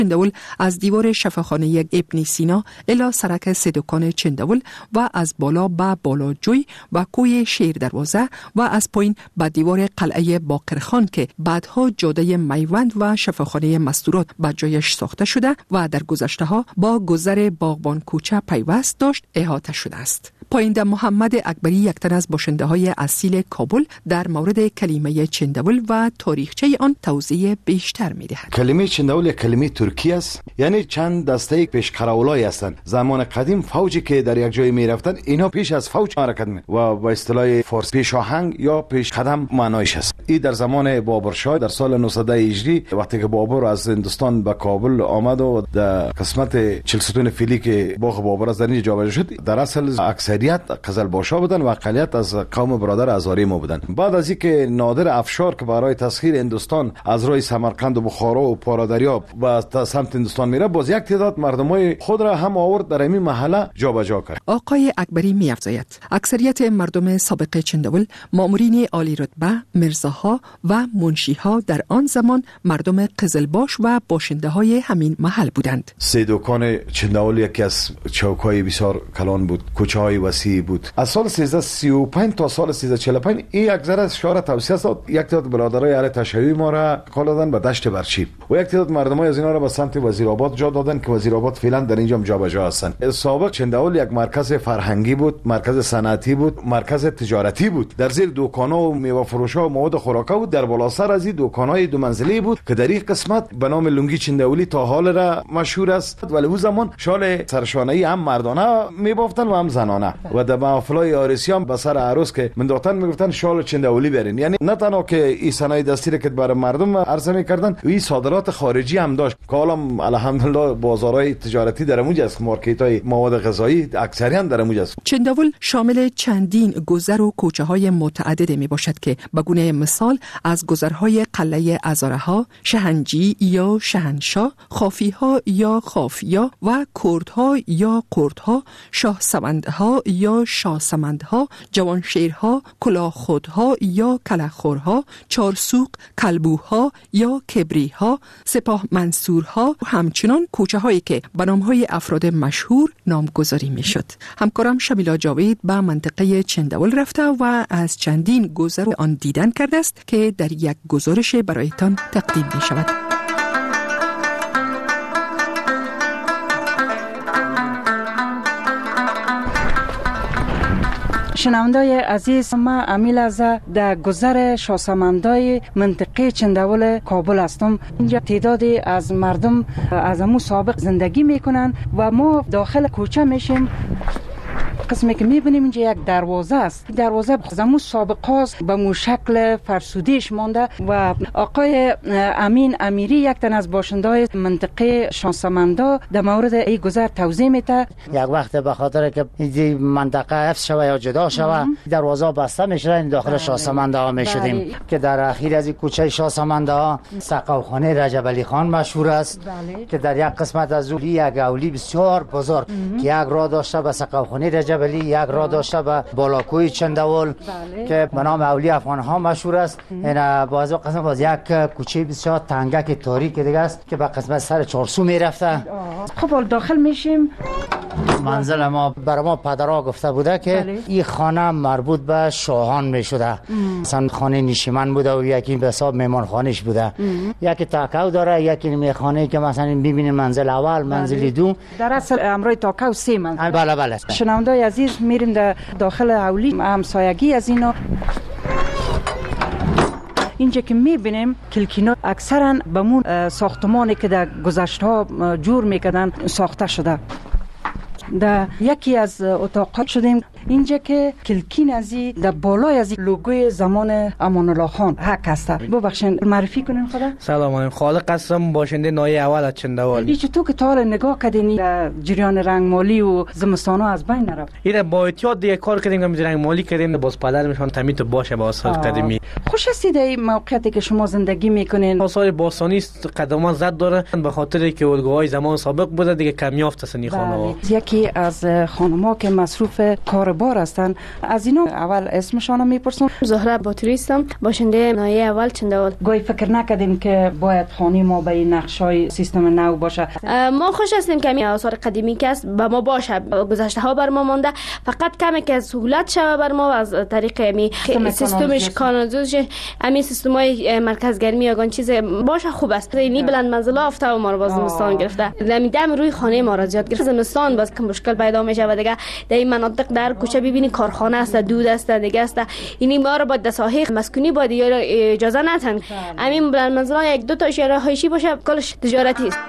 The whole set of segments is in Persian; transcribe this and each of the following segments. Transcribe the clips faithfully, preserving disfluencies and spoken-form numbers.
چندول از دیوار شفاخانه ابن سینا الی سرک سه دکان چندول و از بالا به بالاجوی و کوی شیر دروازه و از پایین به دیوار قلعه باقرخان که بعدها جاده میوند و شفاخانه مستورات به جایش ساخته شده و در گذشته ها با گذر باغبان کوچه پیوست داشت احاطه شده است. پاینده محمد اکبری یک تن از باشنده های اصیل کابل در مورد کلمه چندول و تاریخچه آن توضیح بیشتر می دهد. کلمه چندول یک کلمه ترکی است، یعنی چند دسته پیش قراولای هستند. زمان قدیم فوجی که در یک جای می رفتند اینا پیش از فوج حرکت می و با اصطلاح فارسی پیش آهنگ یا پیش قدم معنایش است. این در زمان بابرشاه در سال نهصد هجری وقتی که بابر از هندوستان به کابل آمد و در قسمت چهل ستون فیلی که باغ بابر از در اینجا جابجا شد، در اصل اکثریت قزلباشا بودن و اقلیت از قوم برادر هزاری ما بودن. بعد از اینکه نادر افشار که برای تسخیر هندوستان از راه سمرقند و بخارا و پارادریاب و سمت هندوستان میره، باز یک تعداد مردمای خود را هم آورد در این محله جابجا کرد. آقای اکبری می‌افزاید اکثریت مردم سابق چندول مامورین عالی رتبه، مرزاها و منشیها در آن زمان مردم قزلباش و باشنده‌های همین محل بودند. سه دکان چندول یکی از چوک‌های بسیار کلان بود، کوچه‌های وسیع بود. از سال سیزده سی و پنج تا سال سیزده چهل و پنج این یک ذره از شهر توسعه داد. یک تعداد برادرای اهل تشیع ما را کال دادن به دشت برچی و یک تعداد مردمای از اینا را به سمت وزیرآباد جا دادن که وزیرآباد فعلا در اینجا جابجا هستند. سابق چندول یک مرکز فرهنگی بود، مرکز صنعتی بود، مرکز تجارتی بود. در زیر دکان‌ها و میوه فروش‌ها و مواد خوراکی بود. در بالا سر از این دکان‌های دو منزله بود که در این قسمت به نام لنگی چندولی تا حال را مشهور است. ولی او زمان شال سرشانه‌ای هم مردانه می‌بافتن و هم زنانه و در محفل‌های عروسی هم به سر عروس که منداختن میگفتن شال چندولی برین. یعنی نه تنها که این صنایع دستی را که برای مردم عرضه می‌کردن، این صادرات خارجی هم داشت. که حالا الحمدلله بازارهای تجارتی در اونجا است، مارکت‌های مواد غذایی اکثریت در اونجا است. چندول شامل چندین گذر و کوچه‌های متعدد میباشد که به گونه مثال از گذرهای قلعه ازارها، شهنجی یا شهنشاه، خافیها یا خافیا و کردها یا کردها، شاه سمندها یا شاه سمندها، جوانشیرها، کلاخودها یا کلخورها، چارسوق، کلبوها یا کبریها، سپاه منصورها و همچنان کوچه هایی که به نام های افراد مشهور نامگذاری می شد. همکارم شمیلا جاوید به منطقه چندول رفته و از چندین گذر آن دیدن کرده است که در یک گزارش برایتان تقدیم می شود. شنوندای عزیز، ما امیل از در گذر شاهسمندای منطقه چندول کابل هستم. اینجا تعدادی از مردم از امو سابق زندگی میکنن و ما داخل کوچه میشیم. قسمی که میبینیم اینجا یک دروازه است. دروازه زمو سابق هاست به مو شکل فرسودیش مانده و آقای امین امیری یک تن از باشندهای منطقه شاهسمندا در مورد این گذر توضیح میده. یک وقت به خاطر که این منطقه حفظ شوه یا جدا شوه دروازه بسته میشه، این داخل شاهسمندا میشدیم که در اخیر از این کوچه شاهسمندا سقاوخانه رجب علی خان مشهور است. بله. که در یک قسمت از اون یک اولی بسیار بزرگ که یک راه داشته به سقاوخانه رجب علی، یک راه داشته به بالاکوی چندول. بله. که به نام اولی افغان ها مشهور است. این باز قسمت باز یک کوچه بسیار تنگک تاریک دیگه است که به قسمت سر چارسو میرفته. خب داخل میشیم. منزل ما برای ما پدرها گفته بوده که بله. این خانه مربوط به شاهان میشده. مثلا خانه نشیمن بوده و یکی به حساب میمان خانش بوده. ام. یکی تاکاو داره، یکی میخانه که مثلا ببینیم منزل اول، منزل بله. دو. در اصل امرای تاکاو سه منزل. بله بله. شنوندای عزیز، میریم در داخل اولی همسایگی از اینا. اینجا که میبینیم کلکینا اکثرا به مون ساختمانی که در گذشته ها جور میکردن ساخته شده. در یکی از اتاقات شدیم اینجا که کلکین ازی در بالای ازی لوگوی زمان امان الله خان حق هسته. ببخشید معرفی کنین خدا. سلام علیکم، خالق هستم، باشنده نایه اول از چندول. این تو که تا حالا نگاه کردین در جریان رنگمالی و زمستانا از بین نرفت؟ این با احتیاط دیگه کار کردیم که رنگمالی کردیم، باز پدر میشون تمیت باشه با آثار قدیمی. خوش هستید این موقعیتی که شما زندگی میکنین؟ آثار باستانی قدمان زد داره به خاطر که الگوهای زمان سابق بوده دیگه کمیافت است این خانه‌ها. یکی از خانم‌ها که مصروف کار کار بار هستند. از اینا اول اسمشان میپرسم. زهره باتوری هستم، باشنده نایه اول چندول. گاهی فکر نکردیم که باید خانه ما به نقشای سیستم نو باشه؟ ما خوش هستیم که این آثار قدیمی که است به ما باشه، گذشته ها بر ما مانده، فقط کمی که سهولت شوه بر ما از طریق می سیستمش کانالیزاسیون، همین سیستمای مرکز گرمی یا چیز باشه خوب است. اینی بلند منزله افته و ما رو باز زمستان گرفته، نمیدم روی خانه ما را زیاد گرفته. زمستان باز که مشکل پیدا میشه و دیگه در این مناطق در کوچه ببینی کارخانه است، دود است، دیگه است. اینی ما رو با دساهی مسکونی با دیگه اجازه ندن. همین بلند منزله یک دو تا اشاره هایشی باشه، کلش تجارتی است.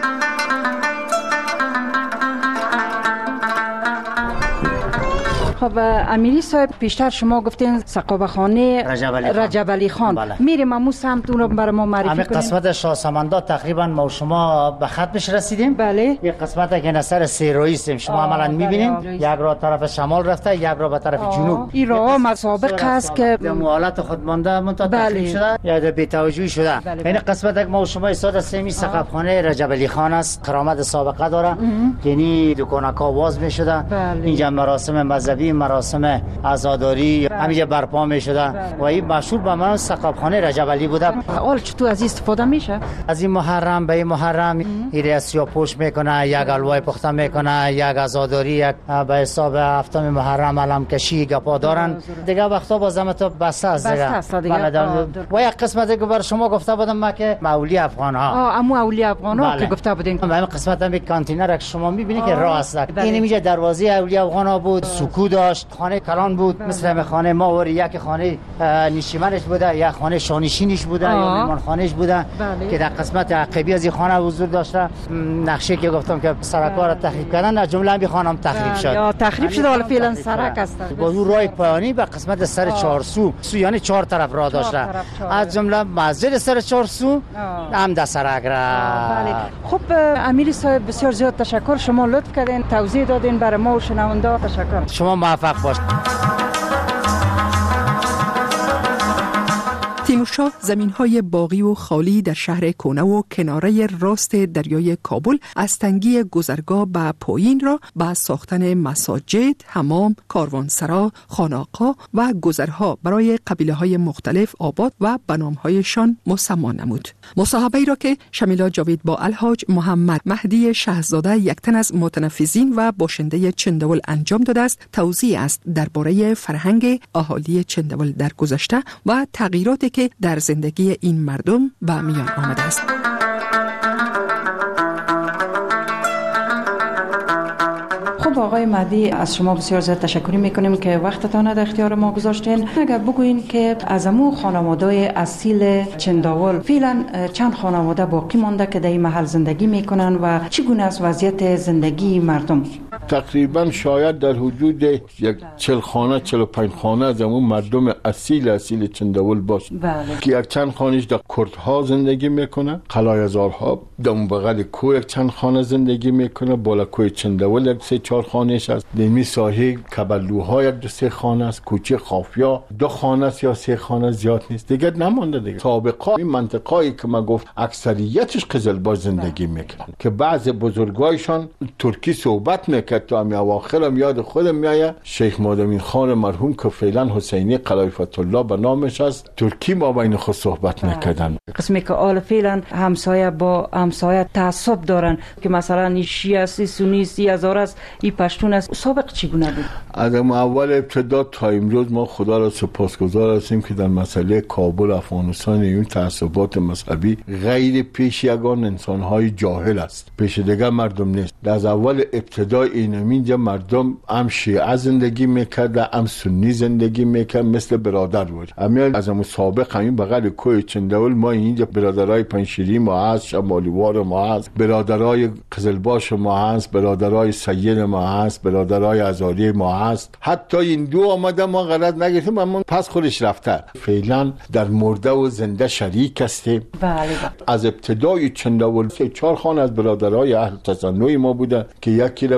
خب امیری صاحب، پیشتر شما گفتین سقابه خانه رجب علی خان. بله. میریم امو سمت اون رو برای ما معرفی کنیم. همین قسمت شاه سمندا تقریبا ما و شما به ختمش رسیدیم. بله. این قسمت که نصر سیرویی است شما عملا میبینین، یک را طرف شمال رفته، یک را به طرف جنوب. این راه مسابق است که حالت خود مانده منتها تخریب شده یا در بی‌توجهی شده. این قسمت که ما و شما ایستاده سمی سقف خانه رجب علی خان است، کرامت سابقه داره. یعنی دکانکا باز میشده. اینجا مراسم مذهبی، مراسم عزاداری همینجا برپا می شده و این مشهور به من سقفخانه رجب علی بوده. حال چطور از استفاده میشه؟ از این محرم به این محرم این سیاه پوش میکنه، یک الوای پخته میکنه، یک عزاداری، یک به حساب هفتم محرم علم کشی گپا دارن دیگه. وقتا بازم تو بسته است دیگه. و یک قسمتی که بر شما گفته بودم ما که اولی افغان ها، آه امو اولی افغان ها که گفته بودین. همین قسمت هم کانتینر که شما میبینید که راه است. این میگه دروازه اولی افغان ها بود، سکو داشت، خانه کلان بود. مثل خانه ما ور یک خانه نشیمنش بوده، یک خانه شانشینش بوده یا مهمان خانهش بوده که در قسمت عقبی از این خانه حضور داشته. نقشه که گفتم که سرکار تخریب کردن، از جمله این خانه هم تخریب شد. یا تخریب شده، حالا فعلا سرک است. با اون راه پایانی به قسمت سر چهار سو، سو یعنی چهار طرف راه داشته، از جمله مسجد سر چهار سو هم در سرک را. بله. خب امیری صاحب بسیار زیاد تشکر، شما لطف کردین توضیح دادین برای ما و شنونده. تشکر. شما موفق باشید. تیمورشاه زمین‌های باغی و خالی در شهر کنه و کناره راست دریای کابل از تنگی گذرگاه به پایین را به ساختن مساجد، حمام، کاروانسرا، خانقاه و گذرها برای قبیله‌های مختلف آباد و به نام‌هایشان مسما نمود. مصاحبه‌ای را که شمیلا جاوید با الحاج محمد مهدی شهزاده، یک تن از متنفذین و باشنده چندول انجام داده است، توضیح است درباره فرهنگ اهالی چندول در گذشته و تغییراتی که در زندگی این مردم به میان آمده است. خب آقای مهدی، از شما بسیار زیاد تشکر میکنیم که وقتتان در اختیار ما گذاشتین. اگر بگوین که از امو خانواده‌های اصیل چنداول فعلا چند خانواده باقی مانده که در این محل زندگی میکنن و چگونه است وضعیت زندگی مردم؟ تقریبا شاید در حدود یک چهل خانه چهل و پنج خانه از امو مردم اصیل اصیل چنداول باشه. بله. که یک چند خانهش در کردها زندگی میکنه، قلایزارها در بغل کوه یک چند خانه زندگی میکنه، بالا کوه چنداول یک سه چهار خانهش است. دمی ساحل کبلوها یک دو سه خانه است، کوچه خافیا دو خانه است یا سه خانه، زیاد نیست دیگه، نمانده دیگه. سابقا این منطقه‌ای که ما گفت اکثریتش قزلباش زندگی میکنن که بعض بزرگایشان ترکی صحبت میکرد. تو هم اواخر هم یاد خودم میایه شیخ مادامین خان مرحوم که فعلا حسینی قلایفت الله به نامش است، ترکی ما بین خود صحبت میکردن. قسمی که آل فعلا همسایه با همسایه تعصب دارن که مثلا شیعه است، سنی است، هزار است، این پشتون است. سابق چگونه بود؟ از اول ابتدا تا امروز ما خدا را سپاسگزار هستیم که در مسئله کابل افغانستان این تعصبات مذهبی غیر پیش یگان انسان‌های جاهل است، پیش دیگه مردم نیست. از اول ابتدا این اینجا مردم هم شیعه زندگی میکرد، هم سنی زندگی میکرد، مثل برادر بود. همین از اون سابق همین بغل کوه چنداول ما اینجا برادرای پنشیری ما هست، شمالیوار ما هست، برادرای قزلباش ما هست، برادرای سید ما هست، برادرای ازاری ما هست. حتی این دو آمده ما غلط نگرفتیم، اما پس خودش رفته. فعلا در مرده و زنده شریک هستیم. بله. از ابتدای چنداول سه چهار خانه از برادرای اهل تصنع ما بوده که یکی را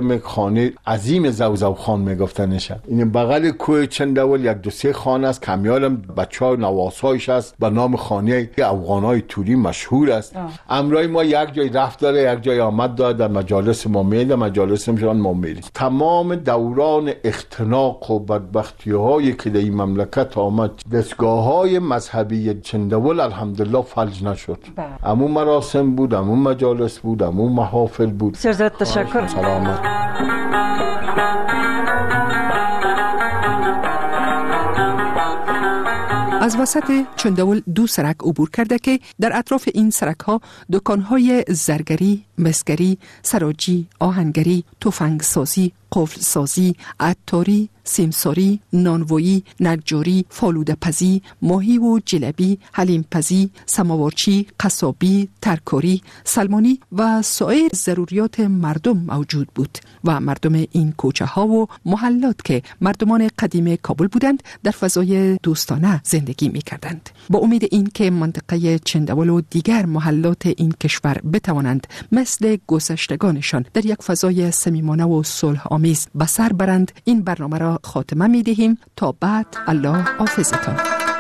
خانه عظیم زوزو خان میگفتنش. این بغل کوه چندول یک دو سه خانه است، کمیالم بچه‌ها نواسایش است به نام خانه افغانای توری مشهور است. امرای ما یک جای رفت داره، یک جای آمد داره، در مجالس ما میده، مجالس ما ما میریم. تمام دوران اختناق و بدبختی هایی که در این مملکت آمد، دستگاه های مذهبی چندول الحمدلله فلج نشد. امون مراسم بود، امون مجالس بود، امون محافل بود. سرزاد تشکر. سلامت. از وسط چندول دو سرک عبور کرده که در اطراف این سرک ها دکان های زرگری، مسگری، سراجی، آهنگری، تفنگسازی، قفل سازی، عطاری، سیمساری، نانوایی، نجاری، فالوده پزی، ماهی و جلبی، حلیم پزی، سماورچی، قصابی، ترکاری، سلمانی و سایر ضروریات مردم موجود بود و مردم این کوچه ها و محلات که مردمان قدیم کابل بودند در فضای دوستانه زندگی می کردند. با امید این که منطقه چندول و دیگر محلات این کشور بتوانند مثل گذشتگانشان در یک فضای صمیمانه و صلح آمیز به سر برند، این برنامه را خاتمه می دهیم. تا بعد، الله حافظتان.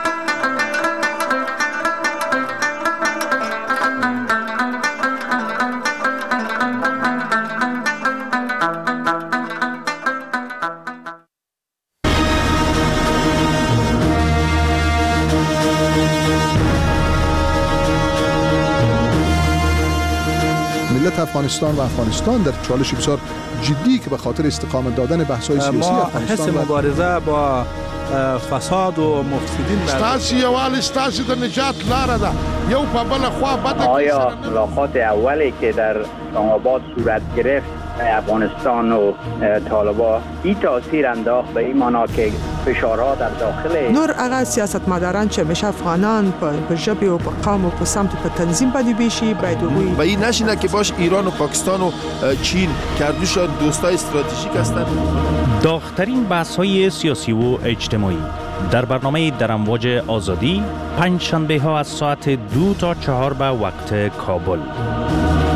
ملت افغانستان و افغانستان در چالش بسیار جدی که به خاطر استقامت دادن بحث‌های سیاسی افغانستان ما حس مبارزه با فساد و مفسدین ستاسي یوال ستاسي د نجات لاره ده یو په بل خوا بد. آیا ملاقات اولی که در اسلام آباد صورت گرفت افغانستان و طالبان این تاثیر انداخت به این معنا که فشارها در داخل نور اغا سیاستمداران چې مشه افغانان په ژبه او په قوم او په سمت په تنظیم باندې بشي باید وي و این نشینه که باش ایران و پاکستان و چین کردوشان دوستای استراتژیک هستند. داغ‌ترین بحث‌های سیاسی و اجتماعی در برنامه در امواج آزادی پنج شنبه ها از ساعت دو تا چهار به وقت کابل.